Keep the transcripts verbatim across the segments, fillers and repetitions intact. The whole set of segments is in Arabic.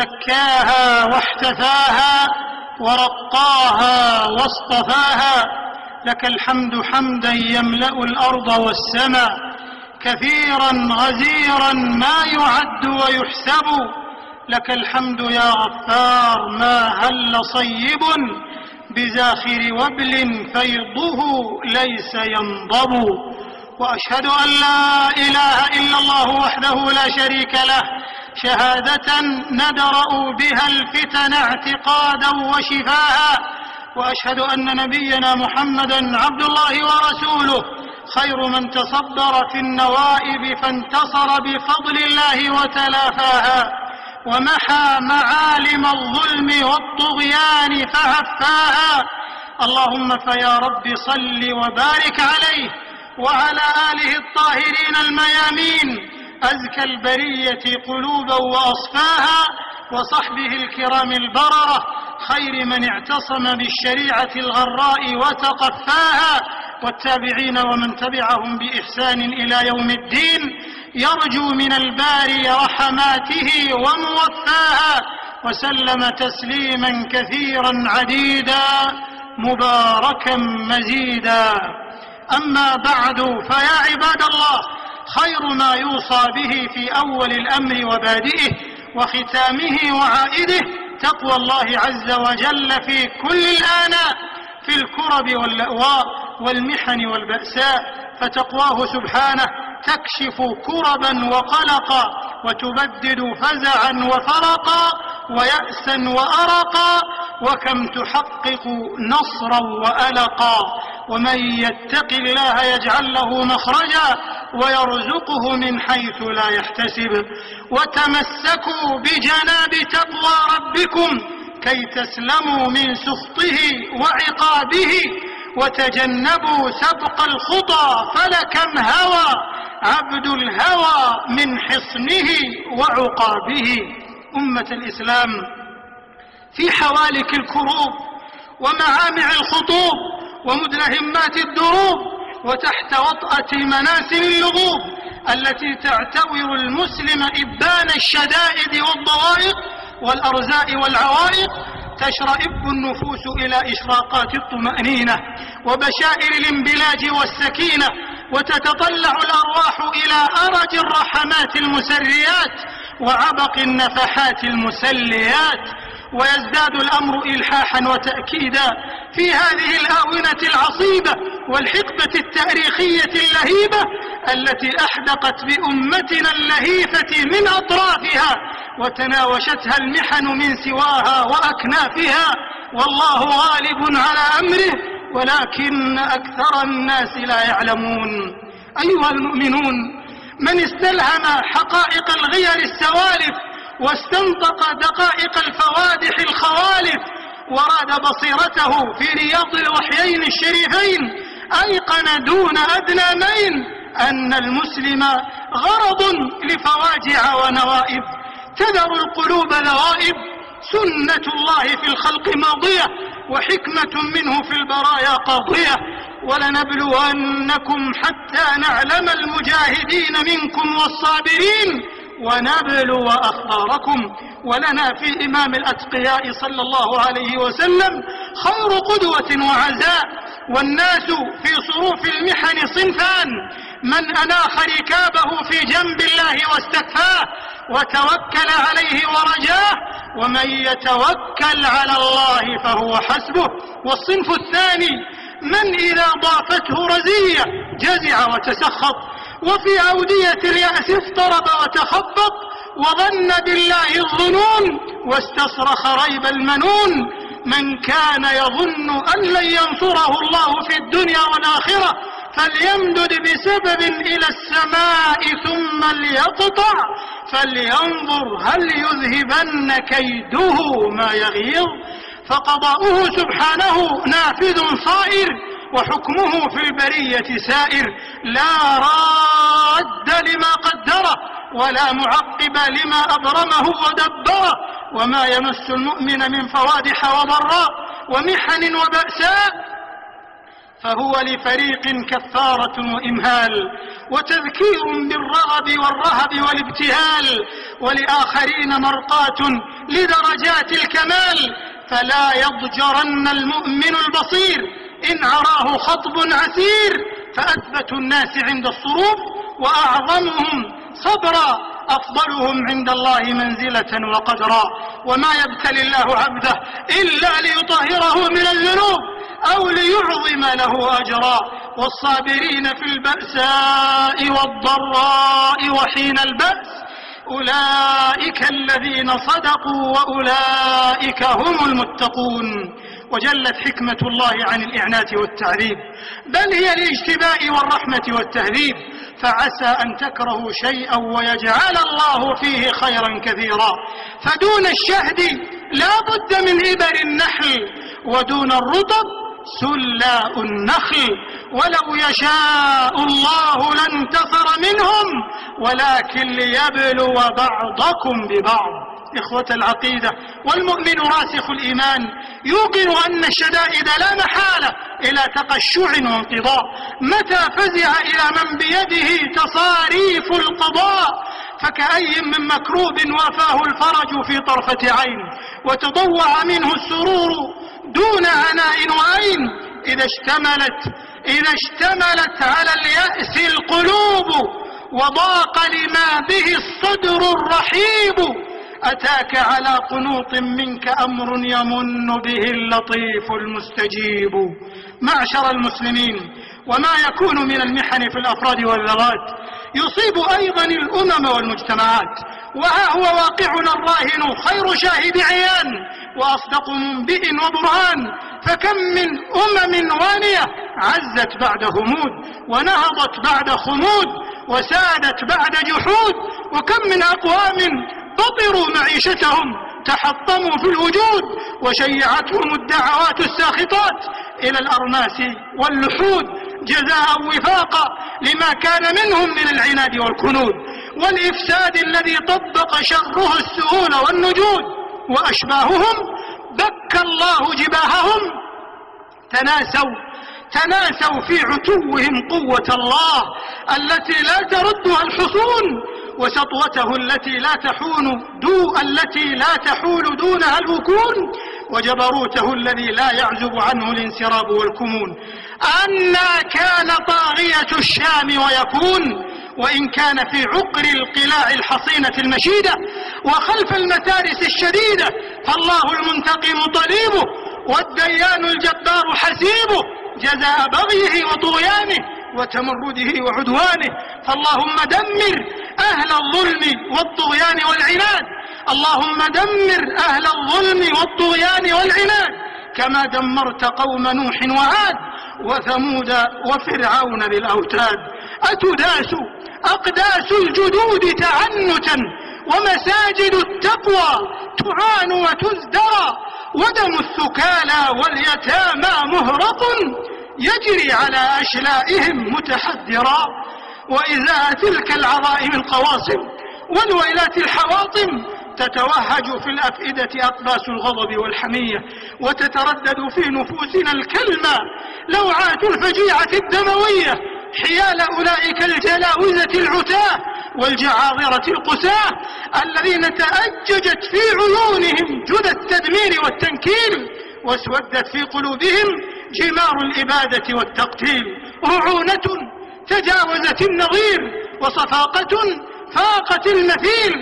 زكاها واحتفاها ورقاها واصطفاها. لك الحمد حمدا يملأ الأرض والسماء، كثيرا غزيرا ما يعد ويحسب. لك الحمد يا غفار ما هل صيب، بزاخر وبل فيضه ليس ينضب. وأشهد أن لا إله إلا الله وحده لا شريك له، شهادة ندرأ بها الفتن اعتقادا وشفاها. وأشهد أن نبينا محمدا عبد الله ورسوله، خير من تصبر في النوائب فانتصر بفضل الله وتلافاها، ومحى معالم الظلم والطغيان فهفاها. اللهم فيا رب صل وبارك عليه وعلى آله الطاهرين الميامين، أزكى البرية قلوبا وأصفاها، وصحبه الكرام البررة، خير من اعتصم بالشريعة الغراء وتقفاها، والتابعين ومن تبعهم بإحسان إلى يوم الدين، يرجو من الباري رحماته وموفاها، وسلم تسليما كثيرا عديدا مباركا مزيدا. أما بعد، فيا عباد الله، خير ما يوصى به في أول الأمر وبادئه وختامه وعائده تقوى الله عز وجل في كل الآناء، في الكرب واللأواء والمحن والبأساء، فتقواه سبحانه تكشف كربا وقلقا، وتبدد فزعا وفرقا، ويأسا وأرقا، وكم تحقق نصرا وألقا. ومن يتق الله يجعل له مخرجا ويرزقه من حيث لا يحتسب. وتمسكوا بجناب تقوى ربكم كي تسلموا من سخطه وعقابه، وتجنبوا سبق الخطى فلكم هوى عبد الهوى من حصنه وعقابه. أمة الإسلام، في حوالك الكروب ومعامع الخطوب ومدلهمات الدروب، وتحت وطأة مناسل اللغوب التي تعتبر المسلم إبان الشدائد والضوائق والأرزاء والعوائق، تشرئب النفوس إلى إشراقات الطمأنينة وبشائر الانبلاج والسكينة، وتتطلع الأرواح إلى أرج الرحمات المسريات وعبق النفحات المسليات. ويزداد الأمر إلحاحا وتأكيدا في هذه الآونة العصيبة والحقبة التاريخية اللهيبة التي أحدقت بأمتنا اللهيفة من أطرافها، وتناوشتها المحن من سواها وأكنافها، والله غالب على أمره ولكن أكثر الناس لا يعلمون. أيها المؤمنون، من استلهم حقائق الغير السوالف واستنطق دقائق الفوادح الخوالف، وراد بصيرته في رياض الوحيين الشريفين، أيقن دون أدنى مين أن المسلم غرض لفواجع ونوائب تذر القلوب ذوائب. سنة الله في الخلق ماضية، وحكمة منه في البرايا قاضية. ولنبلونكم حتى نعلم المجاهدين منكم والصابرين ونبلو أخباركم. ولنا في إمام الأتقياء صلى الله عليه وسلم خير قدوة وعزاء. والناس في صروف المحن صنفان: من أناخ ركابه في جنب الله واستكفاه وتوكل عليه ورجاه، ومن يتوكل على الله فهو حسبه. والصنف الثاني: من إذا ضافته رزية جزع وتسخط، وفي أودية اليأس افترب وتخبط، وظن بالله الظنون واستصرخ ريب المنون. من كان يظن أن لن ينصره الله في الدنيا والآخرة فليمدد بسبب إلى السماء ثم ليقطع، فلينظر هل يذهبن كيده ما يغيظ. فقضاؤه سبحانه نافذ صائر، وحكمه في البرية سائر، لا راد لما قدره ولا معقب لما أبرمه ودبره. وما يمس المؤمن من فوادح وضراء ومحن وبأساء فهو لفريق كفارة وإمهال وتذكير بالرغب والرهب والابتهال، ولآخرين مرقاة لدرجات الكمال. فلا يضجرن المؤمن البصير إن عراه خطب عسير، فأثبت الناس عند الصروف وأعظمهم صبرا أفضلهم عند الله منزلة وقدرا. وما يبتلي الله عبده إلا ليطهره من الذنوب أو ليعظم له أجرا. والصابرين في البأساء والضراء وحين البأس أولئك الذين صدقوا وأولئك هم المتقون. وجلت حكمة الله عن الإعنات والتعذيب، بل هي الاجتباء والرحمة والتهذيب. فعسى أن تكرهوا شيئا ويجعل الله فيه خيرا كثيرا. فدون الشهد لا بد من إبر النحل، ودون الرطب سلاء النخل. ولو يشاء الله لانتصر منهم ولكن ليبلو بعضكم ببعض. إخوة العقيدة، والمؤمن راسخ الإيمان يوقن أن الشدائد لا محالة إلى تقشع وانقضاء متى فزع إلى من بيده تصاريف القضاء. فكأي من مكروب وافاه الفرج في طرفة عين، وتضوع منه السرور دون عناء وعين. إذا اشتملت إذا اشتملت على اليأس القلوب، وضاق لما به الصدر الرحيب. أتاك على قنوط منك أمر يمن به اللطيف المستجيب. معشر المسلمين، وما يكون من المحن في الأفراد والذوات يصيب أيضا الأمم والمجتمعات، وها هو واقعنا الراهن خير شاهد عيان وأصدق منبئ وبرهان. فكم من أمم وانية عزت بعد همود، ونهضت بعد خمود، وسادت بعد جحود. وكم من أقوام بطروا معيشتهم تحطموا في الوجود، وشيعتهم الدعوات الساخطات إلى الأرماس واللحود، جزاء وفاقا لما كان منهم من العناد والكنود والإفساد الذي طبق شره السهول والنجود. وأشباههم بكى الله جباههم، تناسوا تناسوا في عتوهم قوة الله التي لا تردها الحصون، وسطوته التي لا تحون دو التي لا تحول دونها الوكون، وجبروته الذي لا يعزب عنه الانسراب والكمون. أنى كان طاغية الشام ويكون، وإن كان في عقر القلاع الحصينة المشيدة وخلف المتارس الشديدة، فالله المنتقم طليبه والديان الجبار حسيبه، جزاء بغيه وطغيانه وتمرده وعدوانه. فاللهم دمر أهل الظلم والطغيان والعناد، اللهم دمر أهل الظلم والطغيان والعناد، كما دمرت قوم نوح وعاد وثمود وفرعون بالأوتاد. أتداس أقداس الجدود تعنتا، ومساجد التقوى تعان وتزدرى، ودم الثكالى واليتامى مهرق يجري على أشلائهم متحدرا. وإزاء تلك العظائم القواصم والويلات الحواطم تتوهج في الأفئدة أقباس الغضب والحمية، وتتردد في نفوسنا الكلمة لوعات الفجيعة الدموية حيال أولئك الجلاوزة العتاه والجعاظرة القساه الذين تأججت في عيونهم جدى التدمير والتنكيل، واسودت في قلوبهم جمار الإبادة والتقتيل. رعونة تجاوزت النظير، وصفاقة فاقت المثيل،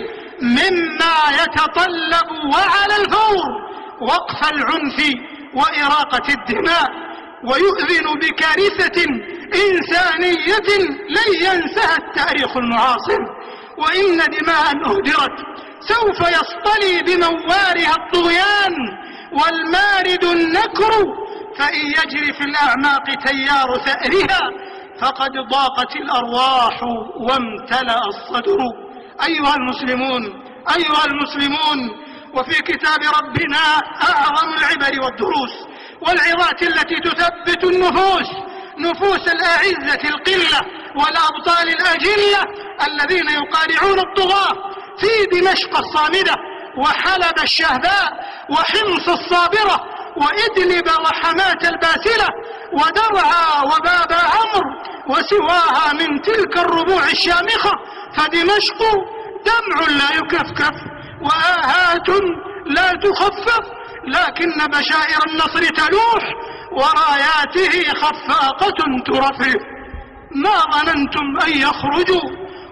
مما يتطلب وعلى الفور وقف العنف وإراقة الدماء، ويؤذن بكارثة إنسانية لن ينسها التاريخ المعاصر. وإن دماء أهدرت سوف يصطلي بموارها الطغيان والمارد النكر، فإن يجري في الأعماق تيار ثأرها فقد ضاقت الأرواح وامتلأ الصدر. أيها المسلمون أيها المسلمون وفي كتاب ربنا أعظم العبر والدروس والعظات التي تثبت النفوس، نفوس الأعزة القلة والأبطال الأجلة الذين يقارعون الطغاة في دمشق الصامدة وحلب الشهباء وحمص الصابرة وإدلب وحماة الباسلة. ودرعا وباب عمرو وسواها من تلك الربوع الشامخة، فدمشق دمع لا يكفكف وآهات لا تخفف، لكن بشائر النصر تلوح وراياته خفاقة ترفرف. ما ظننتم أن يخرجوا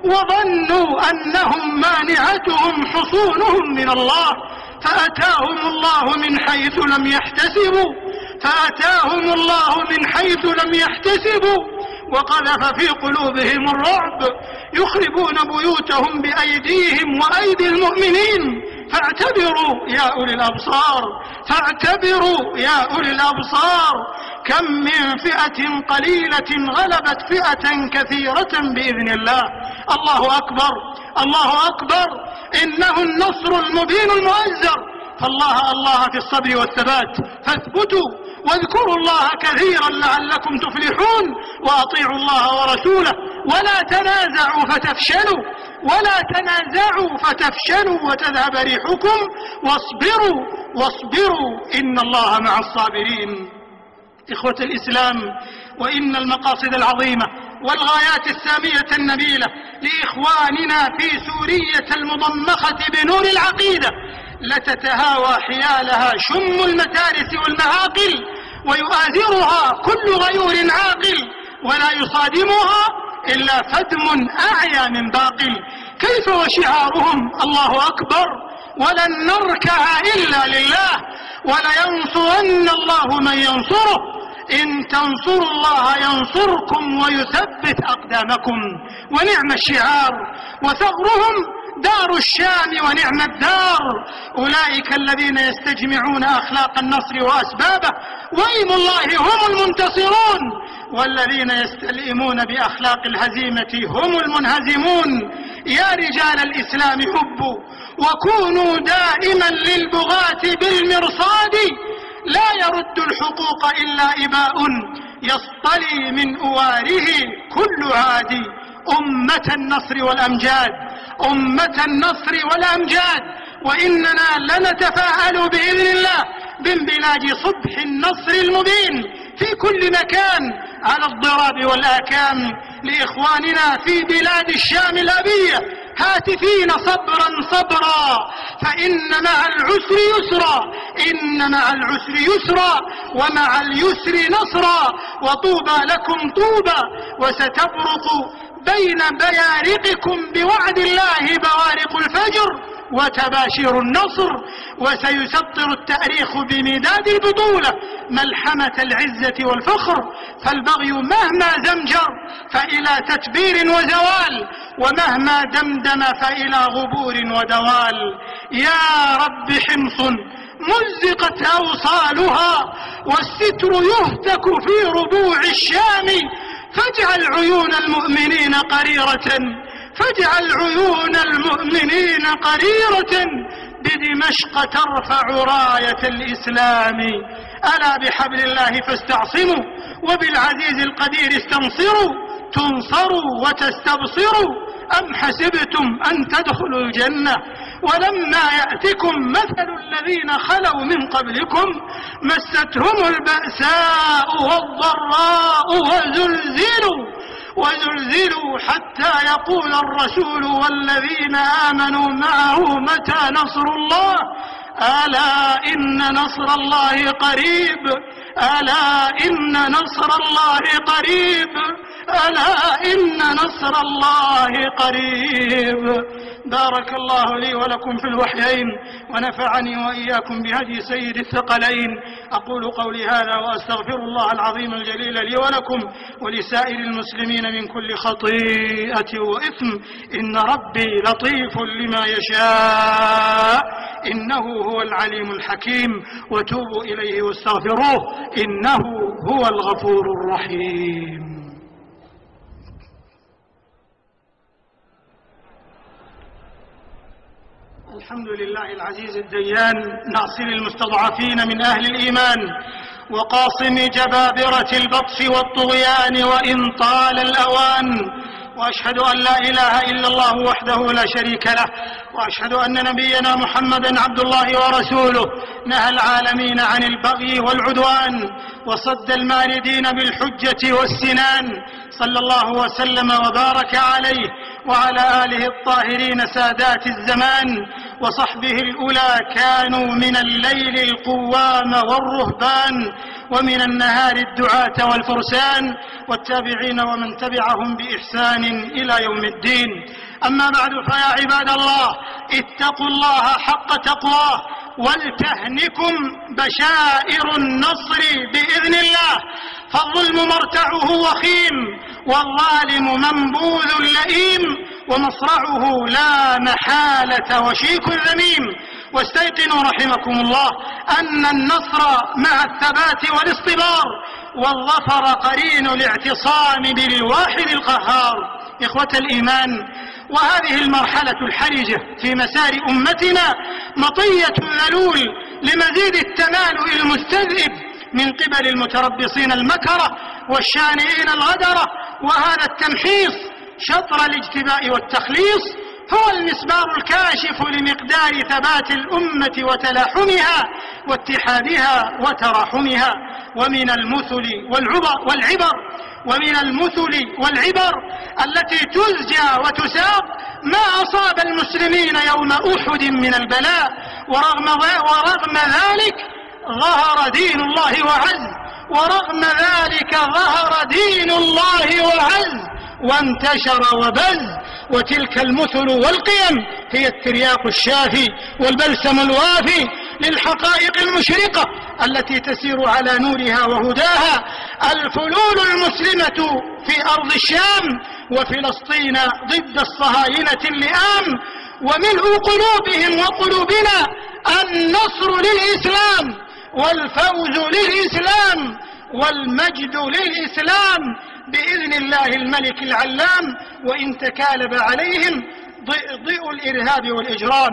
وظنوا أنهم مانعتهم حصونهم من الله، فأتاهم الله من حيث لم يحتسبوا فأتاهم الله من حيث لم يحتسبوا وقذف في قلوبهم الرعب، يخربون بيوتهم بأيديهم وأيدي المؤمنين. فاعتبروا يا أولي الأبصار فاعتبروا يا أولي الأبصار، كم من فئة قليلة غلبت فئة كثيرة بإذن الله. الله أكبر الله أكبر، إنه النصر المبين المؤزر. فالله الله في الصبر والثبات، فاثبتوا واذكروا الله كثيرا لعلكم تفلحون، وأطيعوا الله ورسوله ولا تنازعوا فتفشلوا ولا تنازعوا فتفشلوا وتذهب ريحكم، واصبروا واصبروا إن الله مع الصابرين. إخوة الإسلام، وإن المقاصد العظيمة والغايات السامية النبيلة لإخواننا في سورية المضمخة بنور العقيدة لتتهاوى حيالها شم المتارس والمعاقل، ويؤازرها كل غيور عاقل، ولا يصادمها إلا فدم أعيا من باقل. كيف وشعارهم الله أكبر، ولن نركع إلا لله، ولينصرن الله من ينصره، إن تنصروا الله ينصركم ويثبت أقدامكم. ونعم الشعار، وثغرهم دار الشام ونعم الدار، أولئك الذين يستجمعون أخلاق النصر وأسبابه، وإيم الله هم المنتصرون، والذين يستلئمون بأخلاق الهزيمة هم المنهزمون. يا رجال الإسلام هبوا وكونوا دائما للبغاة بالمرصاد، لا يرد الحقوق إلا إباء يصطلي من أواره كل عادي. أمة النصر والأمجاد أمة النصر والأمجاد، وإننا لنتفاءل بإذن الله بانبلاج صبح النصر المبين في كل مكان على الضراب والآكام. لإخواننا في بلاد الشام الأبية هاتفين صبرا صبرا، فإن مع العسر يسرا إن مع العسر يسرا ومع اليسر نصرا، وطوبى لكم طوبى، وستبرق بين بيارقكم بوعد الله بوارق الفجر وتباشر النصر، وسيسطر التاريخ بمداد البطولة ملحمة العزة والفخر. فالبغي مهما زمجر فإلى تتبير وزوال، ومهما دمدم فإلى غبور ودوال. يا رب حمص مزقت أوصالها، والستر يهتك في ربوع الشام، فاجعل عيون المؤمنين قريرة فاجعل عيون المؤمنين قريرة بدمشق ترفع راية الإسلام. ألا بحبل الله فاستعصموا، وبالعزيز القدير استنصروا، تنصروا وتستبصروا. أم حسبتم أن تدخلوا الجنة ولما يأتكم مثل الذين خلوا من قبلكم مستهم البأساء والضراء وزلزلوا وزلزلوا حتى يقول الرسول والذين آمنوا معه متى نصر الله. ألا إن نصر الله قريب ألا إن نصر الله قريب ألا إن نصر الله قريب. بارك الله لي ولكم في الوحيين، ونفعني وإياكم بهدي سيد الثقلين. أقول قولي هذا وأستغفر الله العظيم الجليل لي ولكم ولسائر المسلمين من كل خطيئة وإثم، إن ربي لطيف لما يشاء، إنه هو العليم الحكيم. وتوبوا إليه واستغفروه، إنه هو الغفور الرحيم. الحمد لله العزيز الديان، ناصر المستضعفين من أهل الإيمان، وقاصم جبابرة البطش والطغيان وإن طال الأوان. وأشهد أن لا إله إلا الله وحده لا شريك له، وأشهد أن نبينا محمدا عبد الله ورسوله نهى العالمين عن البغي والعدوان وصد الماردين بالحجة والسنان، صلى الله وسلم وبارك عليه وعلى آله الطاهرين سادات الزمان وصحبه الأولى كانوا من الليل القوام والرهبان ومن النهار الدعاة والفرسان والتابعين ومن تبعهم بإحسان إلى يوم الدين. أما بعد، فيا عباد الله اتقوا الله حق تقواه ولتهنكم بشائر النصر بإذن الله، فالظلم مرتعه وخيم والظالم منبوذ لئيم ومصرعه لا محالة وشيك ذميم. واستيقنوا رحمكم الله أن النصر مع الثبات والاصطبار والظفر قرين الاعتصام بالواحد القهار. إخوة الإيمان، وهذه المرحلة الحرجة في مسار أمتنا مطية ذلول لمزيد التمالؤ المستذئب من قبل المتربصين المكرة والشانئين الغدرة، وهذا التمحيص شطر الاجتباء والتخليص هو المسبار الكاشف لمقدار ثبات الأمة وتلاحمها واتحادها وتراحمها. ومن المثل والعبر, والعبر ومن المثل والعبر التي تزجى وتساق ما أصاب المسلمين يوم أحد من البلاء، ورغم, ورغم ذلك ظهر دين الله وعز ورغم ذلك ظهر دين الله وعز وانتشر وبز. وتلك المثل والقيم هي الترياق الشافي والبلسم الوافي للحقائق المشرقة التي تسير على نورها وهداها. الفلول المسلمة في أرض الشام وفلسطين ضد الصهاينة اللئام، وملء قلوبهم وقلوبنا النصر للإسلام والفوز للإسلام والمجد للإسلام بإذن الله الملك العلام، وإن تكالب عليهم ضئ الإرهاب والإجرام.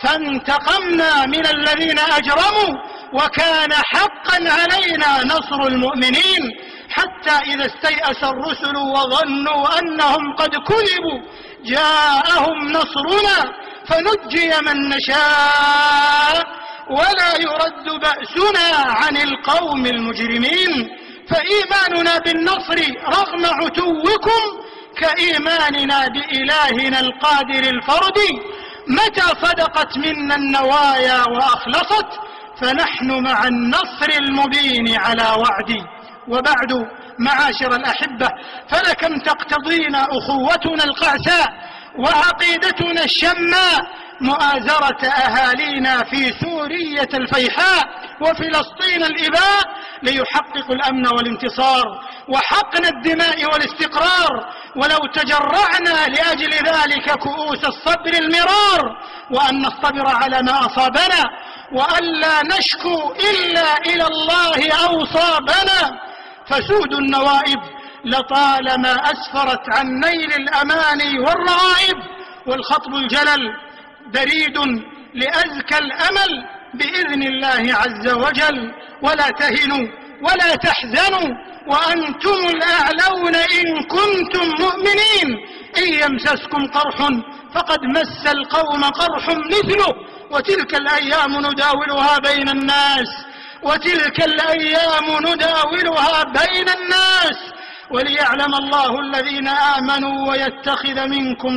فانتقمنا من الذين أجرموا وكان حقا علينا نصر المؤمنين، حتى إذا استيأس الرسل وظنوا أنهم قد كذبوا جاءهم نصرنا فنجي من نشاء ولا يرد بأسنا عن القوم المجرمين. فإيماننا بالنصر رغم عتوكم كإيماننا بإلهنا القادر الفردي، متى صدقت منا النوايا وأخلصت فنحن مع النصر المبين على وعدي. وبعد، معاشر الأحبة، فلكم تقتضينا أخوتنا القعساء وعقيدتنا الشماء مؤازرة أهالينا في سورية الفيحاء وفلسطين الإباء ليحققوا الأمن والانتصار وحقن الدماء والاستقرار، ولو تجرعنا لأجل ذلك كؤوس الصبر المرار، وأن نصبر على ما أصابنا وألا نشكو إلا إلى الله أوصابنا. فسود النوائب لطالما أسفرت عن نيل الأماني والرغائب، والخطب الجلل بريد لأزكى الأمل بإذن الله عز وجل. ولا تهنوا ولا تحزنوا وأنتم الأعلون إن كنتم مؤمنين، إن يمسسكم قرح فقد مس القوم قرح مثله، وتلك الأيام نداولها بين الناس وتلك الأيام نداولها بين الناس وليعلم الله الذين آمنوا ويتخذ منكم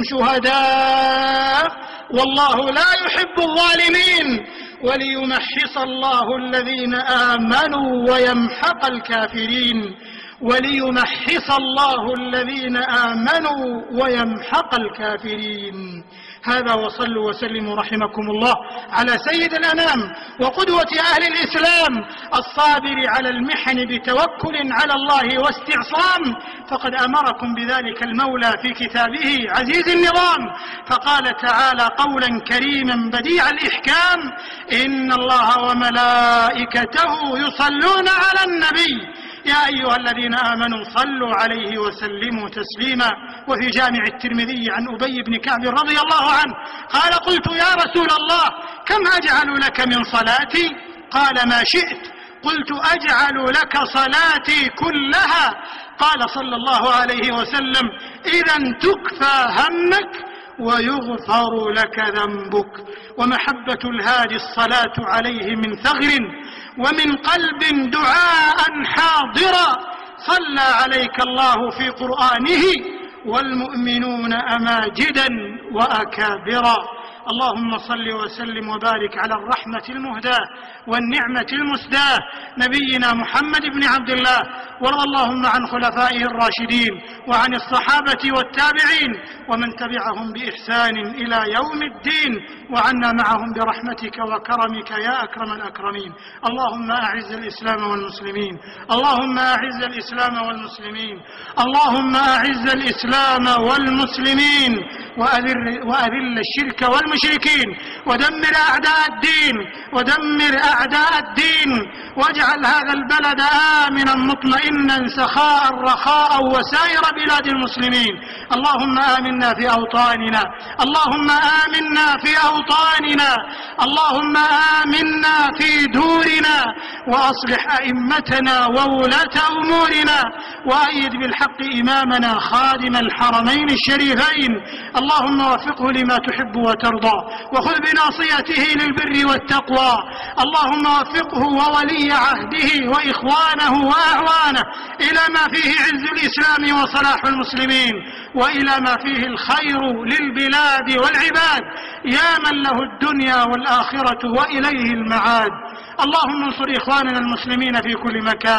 شهداء والله لا يحب الظالمين وليمحص الله الذين آمنوا ويمحق الكافرين وليمحص الله الذين آمنوا ويمحق الكافرين. هذا، وصلوا وسلموا رحمكم الله على سيد الأنام وقدوة أهل الإسلام الصابر على المحن بتوكل على الله واستعصام، فقد أمركم بذلك المولى في كتابه عزيز النظام، فقال تعالى قولا كريما بديع الإحكام: إن الله وملائكته يصلون على النبي يا أيها الذين آمنوا صلوا عليه وسلموا تسليما. وفي جامع الترمذي عن أبي بن كعب رضي الله عنه قال: قلت يا رسول الله كم أجعل لك من صلاتي؟ قال: ما شئت. قلت: أجعل لك صلاتي كلها؟ قال صلى الله عليه وسلم: إذا تكفى همك ويغفر لك ذنبك. ومحبة الهادي الصلاة عليه من ثغر ومن قلب دعاء حاضرا صلى عليك الله في قرآنه والمؤمنون أماجدا وأكابرا. اللهم صل وسلم وبارك على الرحمة المهداة والنعمة المسداة نبينا محمد بن عبد الله، وارض اللهم عن خلفائه الراشدين وعن الصحابة والتابعين ومن تبعهم بإحسان إلى يوم الدين، وعنا معهم برحمتك وكرمك يا أكرم الأكرمين. اللهم أعز الإسلام والمسلمين، اللهم أعز الإسلام والمسلمين، اللهم أعز الإسلام والمسلمين وأذل, وأذل الشرك والمشركين، ودمر أعداء الدين ودمر أعداء الدين، واجعل هذا البلد آمنا مطمئنا سخاء رخاء وسائر بلاد المسلمين. اللهم آمنا في أوطاننا، اللهم آمنا في أوطاننا، اللهم آمنا في دورنا، وأصلح أئمتنا وولاة أمورنا، وأيد بالحق إمامنا خادم الحرمين الشريفين. اللهم وفقه لما تحب وترضى، وخذ بناصيته للبر والتقوى. اللهم وفقه وولي عهده وإخوانه وأعوانه إلى ما فيه عز الإسلام وصلاح المسلمين، وإلى ما فيه الخير للبلاد والعباد، يا من له الدنيا والآخرة وإليه المعاد. اللهم انصر إخواننا المسلمين في كل مكان،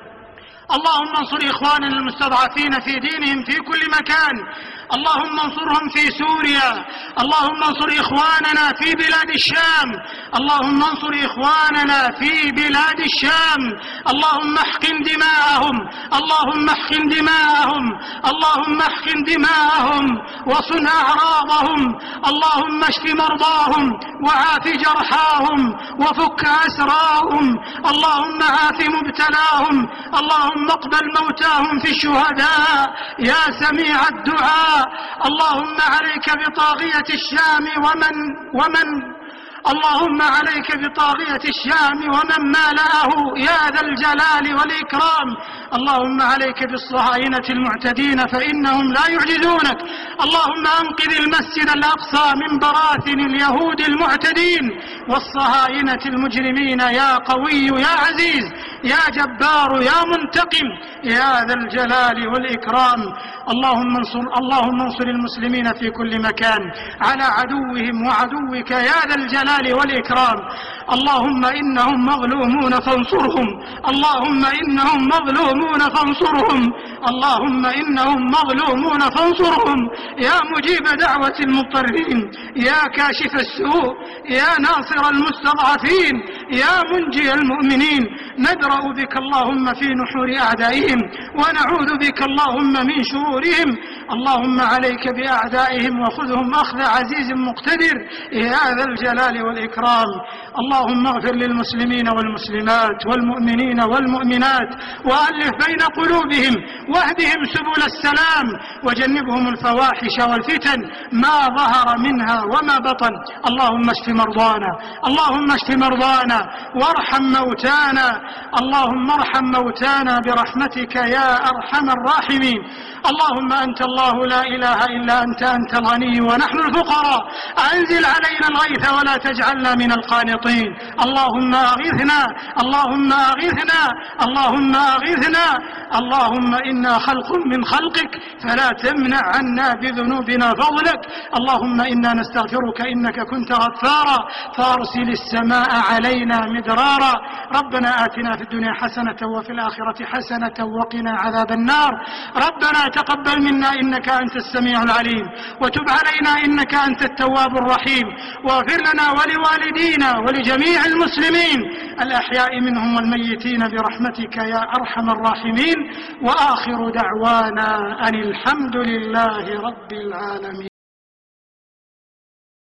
اللهم انصر إخواننا المستضعفين في دينهم في كل مكان، اللهم انصرهم في سوريا، اللهم انصر إخواننا في بلاد الشام، اللهم انصر إخواننا في بلاد الشام، اللهم احقن دماءهم، اللهم احقن دماءهم، اللهم احقن دماءهم وصن أعراضهم، اللهم اشف مرضاهم وعاف جرحاهم وفك أسراهم، اللهم عاف مبتلاهم، اللهم اقبل موتاهم في الشهداء يا سميع الدعاء. اللهم عليك بطاغية الشام ومن ومن اللهم عليك بطاغية الشام ومن مالأه يا ذا الجلال والإكرام. اللهم عليك بالصهاينة المعتدين فإنهم لا يعجزونك. اللهم أنقذ المسجد الأقصى من براثن اليهود المعتدين والصهاينة المجرمين يا قوي يا عزيز يا جبار يا منتقم يا ذا الجلال والإكرام. اللهم انصر اللهم انصر المسلمين في كل مكان على عدوهم وعدوك يا ذا الجلال والإكرام. اللهم إنهم مظلومون فانصرهم، اللهم إنهم مظلومون فانصرهم، اللهم إنهم مظلومون فانصرهم يا مجيب دعوة المضطرين، يا كاشف السوء، يا ناصر المستضعفين، يا منجي المؤمنين. ندرأ بك اللهم في نحور أعدائهم ونعوذ بك اللهم من شرورهم. اللهم عليك بأعدائهم وخذهم أخذ عزيز مقتدر يا ذا الجلال والإكرام. اللهم اغفر للمسلمين والمسلمات والمؤمنين والمؤمنات وألف بين قلوبهم واهدهم سبل السلام وجنبهم الفواحش والفتن ما ظهر منها وما بطن. اللهم اشف مرضانا، اللهم اشف مرضانا وارحم موتانا، اللهم ارحم موتانا برحمتك يا أرحم الراحمين. اللهم أنت الله لا إله إلا أنت، أنت الغني ونحن الفقراء، أنزل علينا الغيث ولا تجعلنا من القانطين. اللهم أغثنا، اللهم أغثنا، اللهم أغثنا. اللهم إنا خلق من خلقك فلا تمنع عنا بذنوبنا فضلك. اللهم إنا نستغفرك إنك كنت غفارا فأرسل السماء علينا مدرارا. ربنا آتنا في الدنيا حسنة وفي الآخرة حسنة وقنا عذاب النار. ربنا تقبل منا إنك أنت السميع العليم، وتب علينا إنك أنت التواب الرحيم، واغفر لنا ولوالدينا ولجميع المسلمين الأحياء منهم والميتين برحمتك يا أرحم الراحمين. وآخر دعوانا أن الحمد لله رب العالمين.